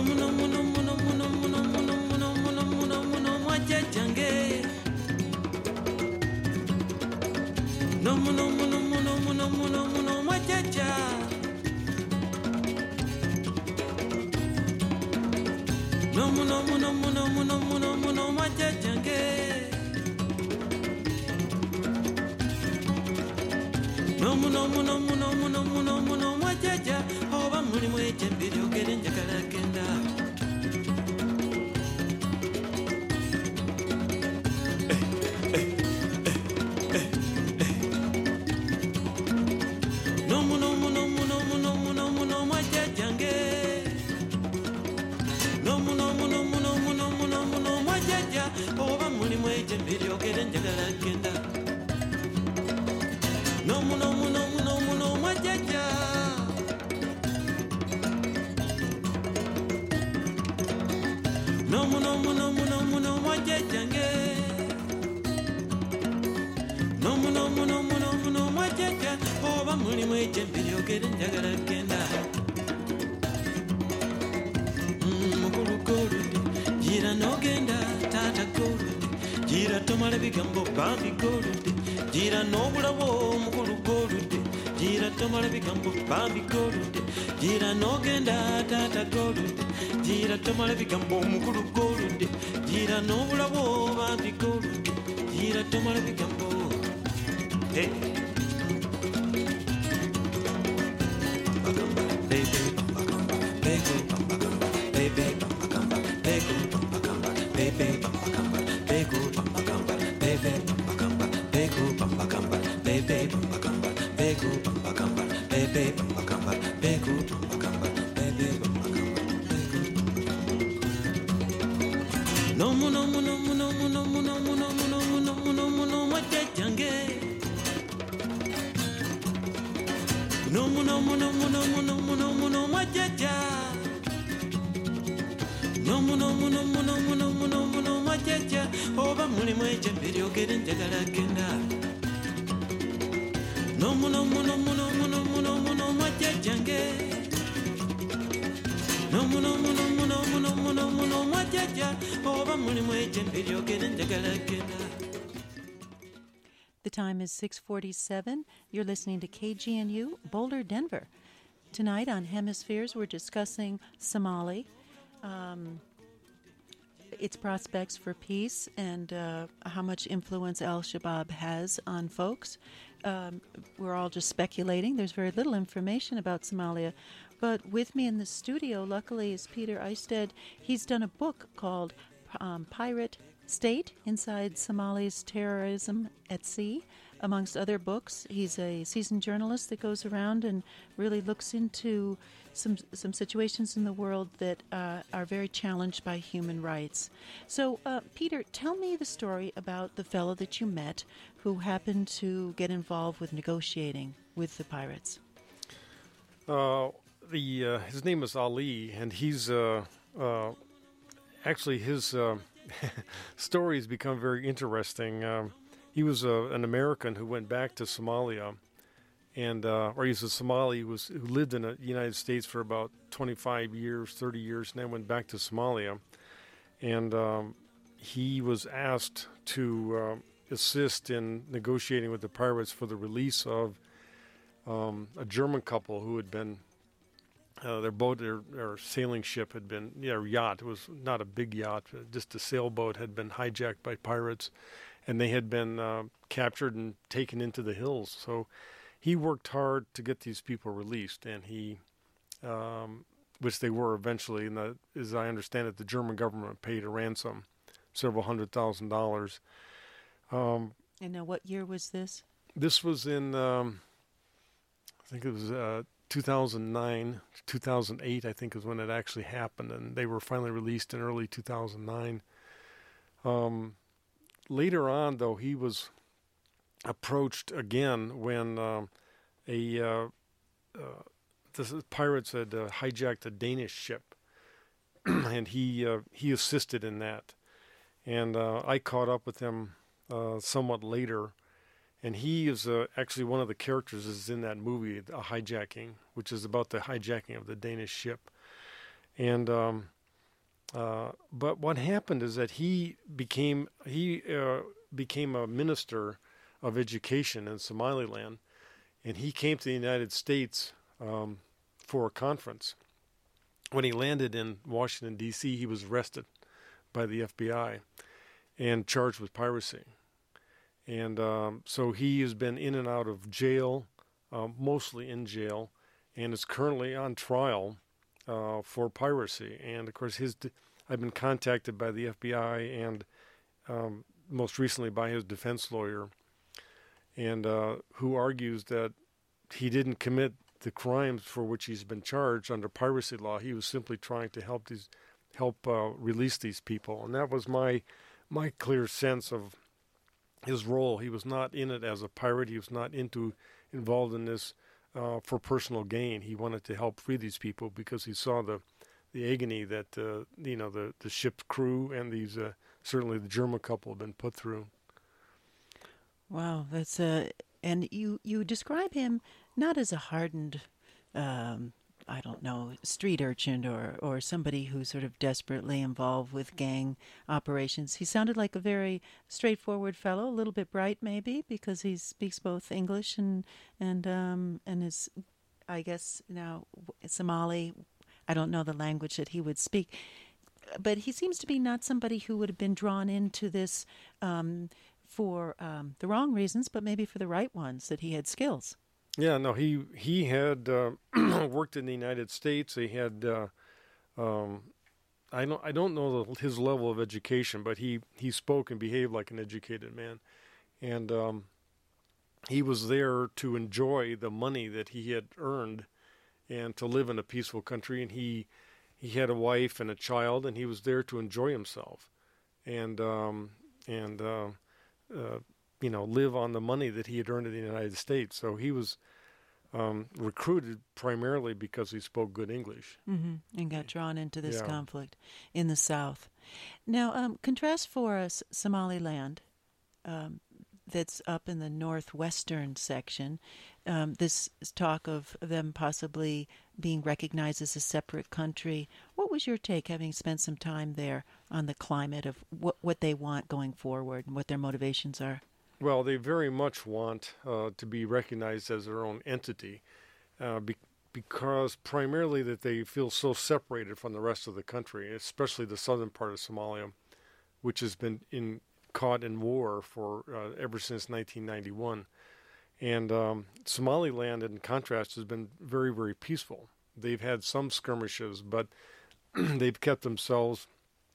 muno muno muno muno muno muno muno muno muno muno mwajajange no muno muno muno muno muno muno mwajaja no muno muno muno muno muno muno mwajajange no muno muno muno muno muno muno mwajaja oba muli mwejembere ogere njagala genda no muno muno muno muno muno muno mwajajange no muno muno muno muno muno muno mwajaja oba muli mwejembere ogere njagala genda no muno muno muno muno mwajaja no muno muno muno muno mwajajange no muno muno muno muno mwajaja oba muli mwejembere ogere njagala genda mukulu goludi gira nogenda tata goludi gira tomala bigambo bambi goludi gira nobulabo mukulu goludi gira tomala bigambo bambi goludi gira nogenda tata goludi gira tomala bigambo mukulu goludi gira nobulabo bambi goludi gira tomala bigambo hey baby baby baby baby no muno muno muno muno muno muno muno muno muno muno mwajajange no muno muno muno muno muno muno mwajaja no muno muno muno muno muno muno mwajaja oba muli mwejembere ogere njagala genda no muno muno muno muno muno muno mwajajange no muno muno muno muno muno muno mwajaja oba muli mwejembere ogere njagala genda. The time is six forty-seven. You're listening to K G N U, Boulder, Denver. Tonight on Hemispheres, we're discussing Somali, um, its prospects for peace, and uh, how much influence al-Shabaab has on folks. Um, we're all just speculating. There's very little information about Somalia. But with me in the studio, luckily, is Peter Eisted. He's done a book called um, Pirate State Inside Somali's Terrorism at Sea, amongst other books. He's a seasoned journalist that goes around and really looks into some some situations in the world that uh, are very challenged by human rights. So, uh, Peter, tell me the story about the fellow that you met who happened to get involved with negotiating with the pirates. Uh, the uh, his name is Ali, and he's uh, uh, actually his uh, story has become very interesting. Um, he was uh, an American who went back to Somalia, and uh, or he's a Somali who, was, who lived in the United States for about twenty-five years, thirty years, and then went back to Somalia. And um, he was asked to uh, assist in negotiating with the pirates for the release of um, a German couple who had been, uh, their boat, their, their sailing ship had been, their yacht, it was not a big yacht, just a sailboat, had been hijacked by pirates, and they had been uh, captured and taken into the hills. So he worked hard to get these people released, and he, um, which they were eventually, and the, as I understand it, the German government paid a ransom, several hundred thousand dollars. Um, and now what year was this? This was in, um, I think it was uh, two thousand nine, two thousand eight, I think is when it actually happened, and they were finally released in early two thousand nine. Um, later on, though, he was approached again when um, a uh, uh, the pirates had uh, hijacked a Danish ship, and he uh, he assisted in that. And uh, I caught up with him uh, somewhat later, and he is uh, actually one of the characters is in that movie, A Hijacking, which is about the hijacking of the Danish ship. And um, Uh, but what happened is that he became he uh, became a minister of education in Somaliland, and he came to the United States um, for a conference. When he landed in Washington, D C, he was arrested by the F B I and charged with piracy. And um, so he has been in and out of jail, uh, mostly in jail, and is currently on trial uh, for piracy. And, of course, his de- I've been contacted by the F B I and um, most recently by his defense lawyer, and uh, who argues that he didn't commit the crimes for which he's been charged under piracy law. He was simply trying to help these, help uh, release these people, and that was my my clear sense of his role. He was not in it as a pirate. He was not into involved in this uh, for personal gain. He wanted to help free these people because he saw the the agony that uh, you know the the ship's crew and these uh, certainly the German couple have been put through. Wow, that's uh, and you you describe him not as a hardened, um, I don't know, street urchin or or somebody who's sort of desperately involved with gang operations. He sounded like a very straightforward fellow, a little bit bright maybe because he speaks both English and and um, and is, I guess now Somali. I don't know the language that he would speak, but he seems to be not somebody who would have been drawn into this um, for um, the wrong reasons, but maybe for the right ones, that he had skills. Yeah, no, he he had uh, worked in the United States. He had, uh, um, I don't I don't know the, his level of education, but he, he spoke and behaved like an educated man, and um, he was there to enjoy the money that he had earned and to live in a peaceful country. And he he had a wife and a child, and he was there to enjoy himself, and um, and uh, uh, you know live on the money that he had earned in the United States. So he was um, recruited primarily because he spoke good English, mm-hmm. and got drawn into this yeah. conflict in the South. Now, um, contrast for us Somaliland. Um, that's up in the northwestern section, um, this talk of them possibly being recognized as a separate country. What was your take, having spent some time there, on the climate of what, what they want going forward and what their motivations are? Well, they very much want uh, to be recognized as their own entity uh, be- because primarily that they feel so separated from the rest of the country, especially the southern part of Somalia, which has been in caught in war for uh, ever since nineteen ninety-one. And um, Somaliland, in contrast, has been very, very peaceful. They've had some skirmishes, but they've kept themselves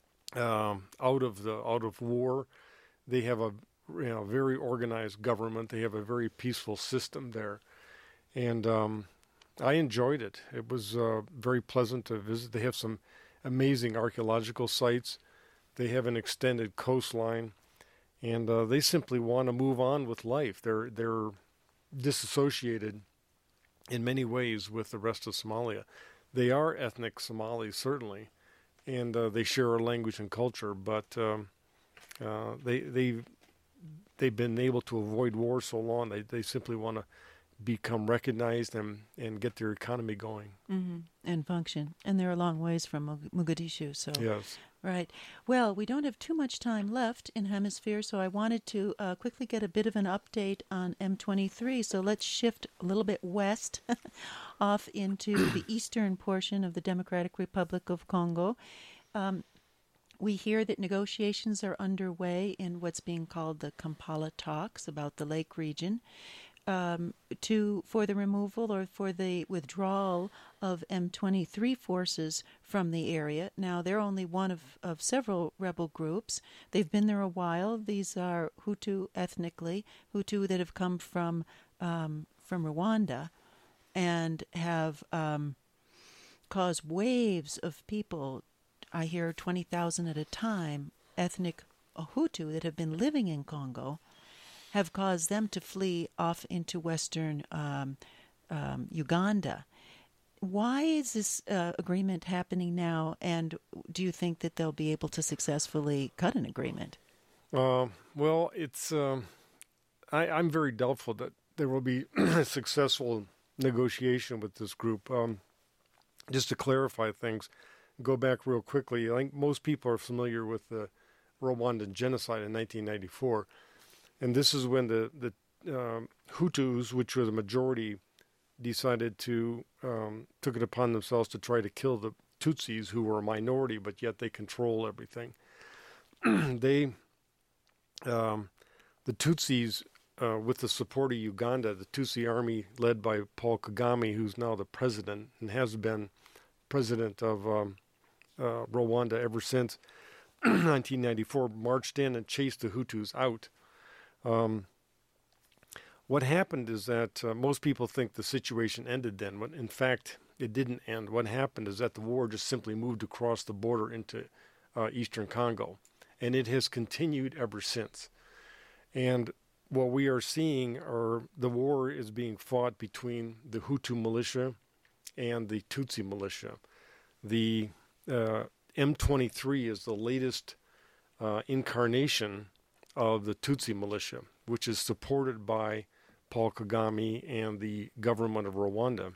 um, out of the out of war. They have a you know very organized government. They have a very peaceful system there, and um, I enjoyed it. It was uh, very pleasant to visit. They have some amazing archaeological sites. They have an extended coastline. And uh, they simply want to move on with life. They're they're disassociated in many ways with the rest of Somalia. They are ethnic Somalis, certainly, and uh, they share a language and culture. But um, uh, they they they've been able to avoid war so long. They they simply want to become recognized and and get their economy going mm-hmm. and function. And they're a long ways from Mogadishu. So yes. Right. Well, we don't have too much time left in Hemisphere, so I wanted to uh, quickly get a bit of an update on M twenty-three. So let's shift a little bit west off into the eastern portion of the Democratic Republic of Congo. Um, we hear that negotiations are underway in what's being called the Kampala talks about the lake region. Um, to for the removal or for the withdrawal of M twenty-three forces from the area. Now, they're only one of, of several rebel groups. They've been there a while. These are Hutu ethnically, Hutu that have come from um, from Rwanda and have um, caused waves of people. I hear twenty thousand at a time, ethnic Hutu that have been living in Congo, have caused them to flee off into western um, um, Uganda. Why is this uh, agreement happening now, and do you think that they'll be able to successfully cut an agreement? Uh, well, it's um, I, I'm very doubtful that there will be a successful negotiation with this group. Um, just to clarify things, go back real quickly. I think most people are familiar with the Rwandan genocide in nineteen ninety-four. And this is when the, the um, Hutus, which were the majority, decided to, um, took it upon themselves to try to kill the Tutsis, who were a minority, but yet they control everything. they, um, the Tutsis, uh, with the support of Uganda, the Tutsi army led by Paul Kagame, who's now the president and has been president of um, uh, Rwanda ever since nineteen ninety-four, marched in and chased the Hutus out. Um, what happened is that uh, most people think the situation ended then, when in fact it didn't end. What happened is that the war just simply moved across the border into uh, eastern Congo, and it has continued ever since. And what we are seeing are the war is being fought between the Hutu militia and the Tutsi militia. The uh, M twenty-three is the latest uh, incarnation of the Tutsi militia, which is supported by Paul Kagame and the government of Rwanda.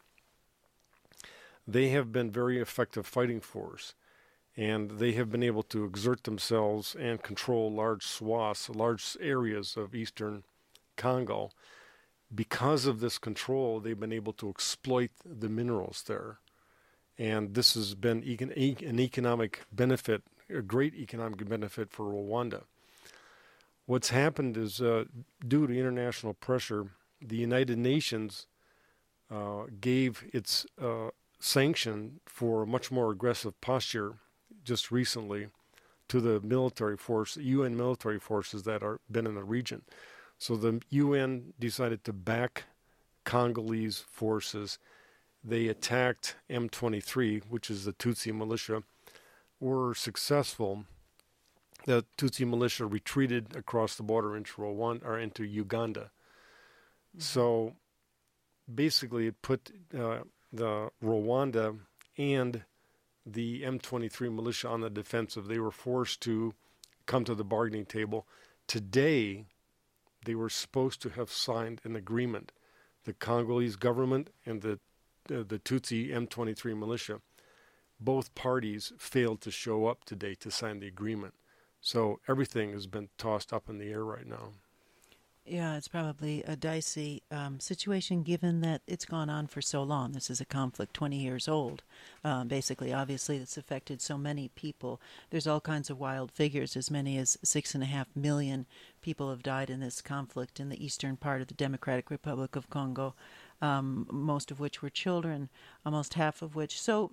They have been very effective fighting force, and they have been able to exert themselves and control large swaths, large areas of eastern Congo. Because of this control, they've been able to exploit the minerals there. And this has been econ- an economic benefit, a great economic benefit for Rwanda. What's happened is, uh, due to international pressure, the United Nations uh, gave its uh, sanction for a much more aggressive posture just recently to the military force, U N military forces that are been in the region. So the U N decided to back Congolese forces. They attacked M twenty-three, which is the Tutsi militia, were successful. The Tutsi militia retreated across the border into Rwanda or into Uganda. Mm-hmm. So basically, it put uh, the Rwanda and the M twenty-three militia on the defensive. They were forced to come to the bargaining table. Today, they were supposed to have signed an agreement. The Congolese government and the uh, the Tutsi M twenty-three militia, both parties failed to show up today to sign the agreement. So everything has been tossed up in the air right now. Yeah, it's probably a dicey um, situation given that it's gone on for so long. This is a conflict twenty years old. Um, basically, obviously, it's affected so many people. There's all kinds of wild figures. As many as six and a half million people have died in this conflict in the eastern part of the Democratic Republic of Congo, um, most of which were children, almost half of which. So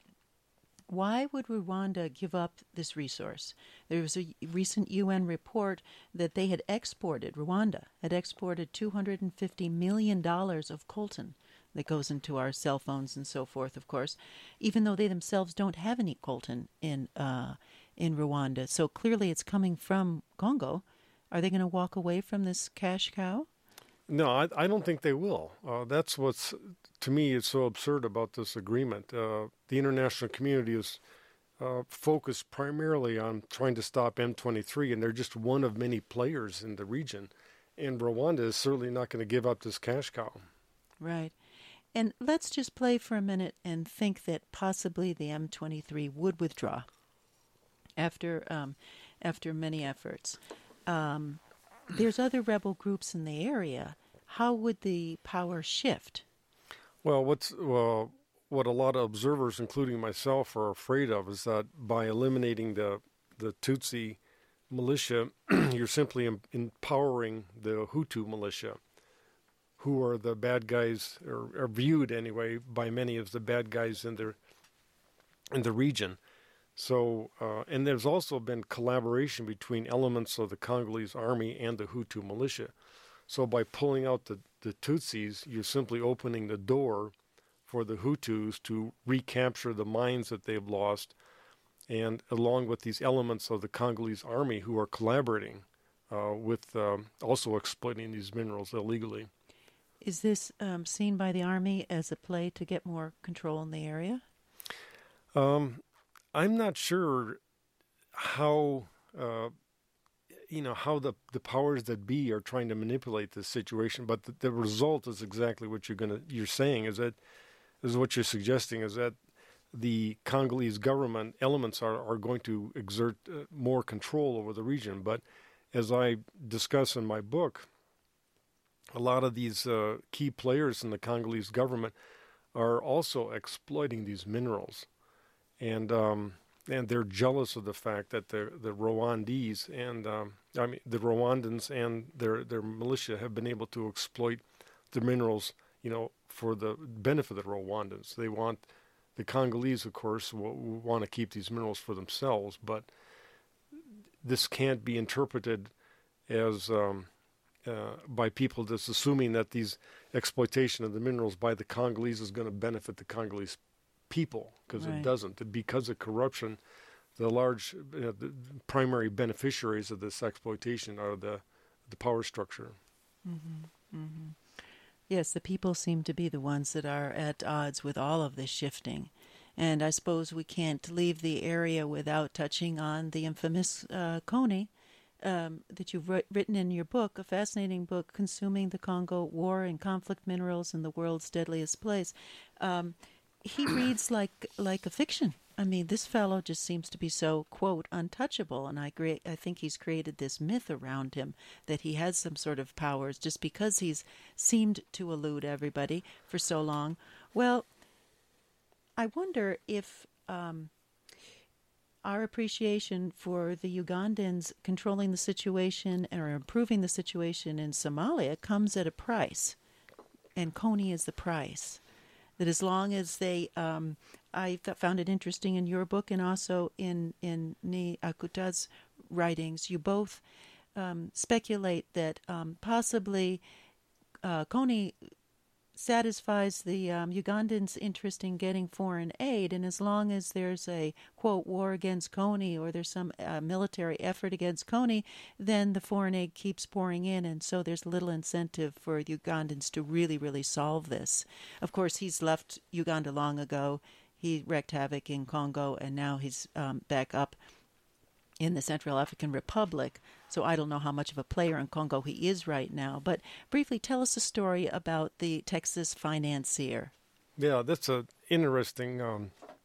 why would Rwanda give up this resource? There was a recent U N report that they had exported, Rwanda had exported two hundred fifty million dollars of coltan that goes into our cell phones and so forth, of course, even though they themselves don't have any coltan in, uh, in Rwanda. So clearly it's coming from Congo. Are they going to walk away from this cash cow? No, I, I don't think they will. Uh, that's what's, to me, is so absurd about this agreement. Uh, the international community is uh, focused primarily on trying to stop M twenty-three, and they're just one of many players in the region. And Rwanda is certainly not going to give up this cash cow. Right. And let's just play for a minute and think that possibly the M twenty-three would withdraw after um, after many efforts. Um, there's other rebel groups in the area. How would the power shift? Well, what's well, what a lot of observers, including myself, are afraid of is that by eliminating the the Tutsi militia, you're simply em- empowering the Hutu militia, who are the bad guys, or are viewed anyway by many as the bad guys in the in the region. So, uh, and there's also been collaboration between elements of the Congolese army and the Hutu militia. So by pulling out the, the Tutsis, you're simply opening the door for the Hutus to recapture the mines that they've lost, and along with these elements of the Congolese army who are collaborating uh, with um, also exploiting these minerals illegally. Is this um, seen by the army as a play to get more control in the area? Um, I'm not sure how... Uh, you know, how the, the powers that be are trying to manipulate this situation, but the, the result is exactly what you're gonna you're saying is that is what you're suggesting is that the Congolese government elements are, are going to exert uh, more control over the region. But as I discuss in my book, a lot of these uh, key players in the Congolese government are also exploiting these minerals. And um, and they're jealous of the fact that the the Rwandese and um, I mean the Rwandans and their their militia have been able to exploit the minerals, you know, for the benefit of the Rwandans. They want the Congolese, of course, will, will want to keep these minerals for themselves, but this can't be interpreted as um, uh, by people just assuming that these exploitation of the minerals by the Congolese is going to benefit the Congolese people, because Right. it doesn't. Because of corruption, the large uh, the primary beneficiaries of this exploitation are the the power structure. Mm-hmm. Mm-hmm. Yes, the people seem to be the ones that are at odds with all of this shifting. And I suppose we can't leave the area without touching on the infamous uh, Kony um, that you've writ- written in your book, a fascinating book, Consuming the Congo, War and Conflict Minerals in the World's Deadliest Place. Um, he reads like like a fiction. I mean, this fellow just seems to be so, quote, untouchable, and I agree, I think he's created this myth around him that he has some sort of powers just because he's seemed to elude everybody for so long. Well, I wonder if um, our appreciation for the Ugandans controlling the situation or improving the situation in Somalia comes at a price, and Kony is the price. That as long as they, um, I th- found it interesting in your book and also in in Ni Akuta's writings, you both um, speculate that um, possibly uh, Kony satisfies the um, Ugandans' interest in getting foreign aid, and as long as there's a, quote, war against Kony or there's some uh, military effort against Kony, then the foreign aid keeps pouring in, and so there's little incentive for the Ugandans to really, really solve this. Of course, he's left Uganda long ago. He wreaked havoc in Congo, and now he's um, back up in the Central African Republic. So I don't know how much of a player in Congo he is right now. But briefly, tell us a story about the Texas financier. Yeah, that's an interesting um,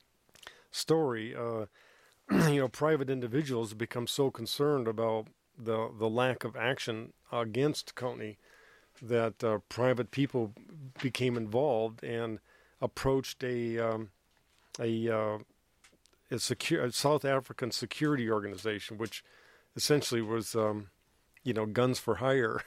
story. Uh, you know, private individuals become so concerned about the the lack of action against Kony that uh, private people became involved and approached a um, a, uh, a, secure, a South African security organization, which essentially was, um, you know, guns for hire,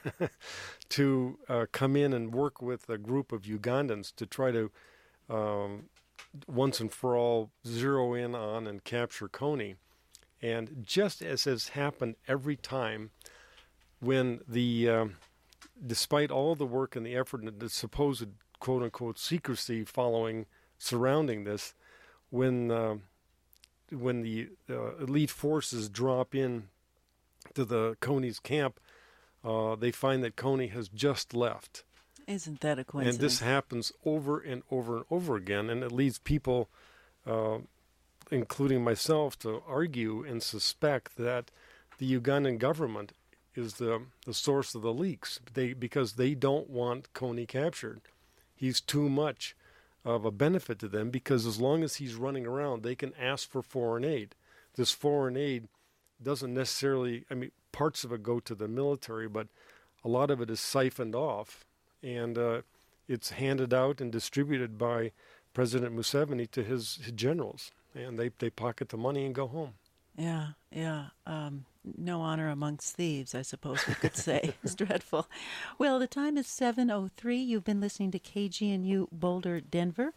to uh, come in and work with a group of Ugandans to try to um, once and for all zero in on and capture Kony. And just as has happened every time when the, um, despite all the work and the effort and the supposed quote-unquote secrecy following, surrounding this, when uh, when the uh, elite forces drop in to the Kony's camp, uh, they find that Kony has just left. Isn't that a coincidence? And this happens over and over and over again, and it leads people, uh, including myself, to argue and suspect that the Ugandan government is the the source of the leaks. They because they don't want Kony captured. He's too much of a benefit to them, because as long as he's running around, they can ask for foreign aid. This foreign aid doesn't necessarily, I mean, parts of it go to the military, but a lot of it is siphoned off, and uh, it's handed out and distributed by President Museveni to his, his generals, and they, they pocket the money and go home. Yeah, yeah. Um, no honor amongst thieves, I suppose we could say. It's dreadful. Well, the time is seven oh three. You've been listening to K G N U Boulder, Denver.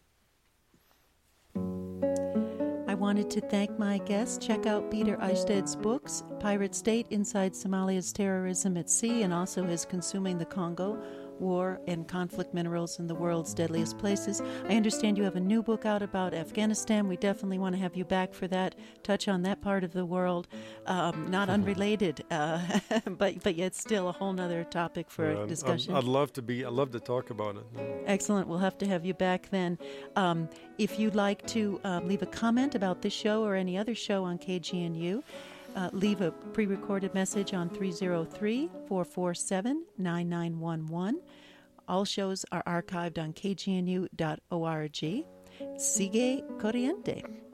I wanted to thank my guests. Check out Peter Eisted's books, Pirate State, Inside Somalia's Terrorism at Sea, and also his Consuming the Congo, War and Conflict Minerals in the World's Deadliest Places. I understand you have a new book out about Afghanistan. We definitely want to have you back for that, touch on that part of the world. Um, not unrelated, uh, but but yet still a whole nother topic for Yeah, discussion. I'd, I'd love to be, I'd love to talk about it. Excellent. We'll have to have you back then. Um, if you'd like to um, leave a comment about this show or any other show on K G N U, Uh, leave a pre-recorded message on three oh three, four four seven, nine nine one one. All shows are archived on k g n u dot org. Sigue corriente.